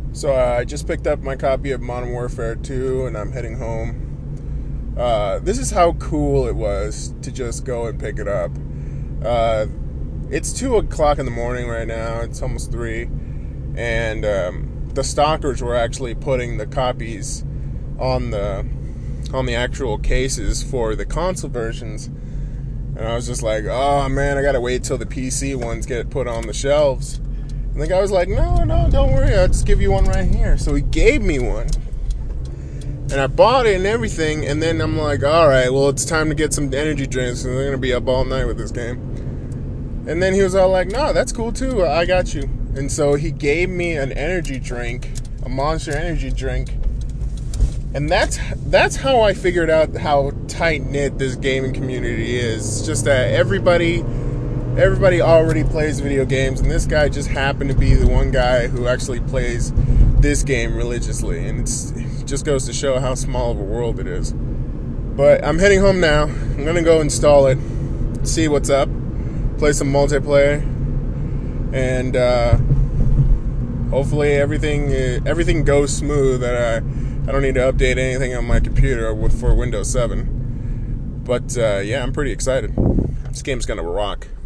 So I just picked up my copy of Modern Warfare 2 and I'm heading home. This is how cool it was to just go and pick it up. It's 2 o'clock in the morning right now. It's almost 3. And the stalkers were actually putting the copies on the actual cases for the console versions. And I was just like, oh man, I gotta wait till the PC ones get put on the shelves. And the guy was like, no, don't worry, I'll just give you one right here. So he gave me one. And I bought it and everything, and then I'm like, alright, well, it's time to get some energy drinks, and we're going to be up all night with this game. And then he was all like, no, that's cool too, I got you. And so he gave me an energy drink, a Monster energy drink. And that's how I figured out how tight-knit this gaming community is. It's just that everybody already plays video games, and this guy just happened to be the one guy who actually plays this game religiously, and it just goes to show how small of a world it is. But I'm heading home now. I'm gonna go install it, see what's up, play some multiplayer, and hopefully everything goes smooth, that I don't need to update anything on my computer for Windows 7. But yeah, I'm pretty excited. This game's gonna rock.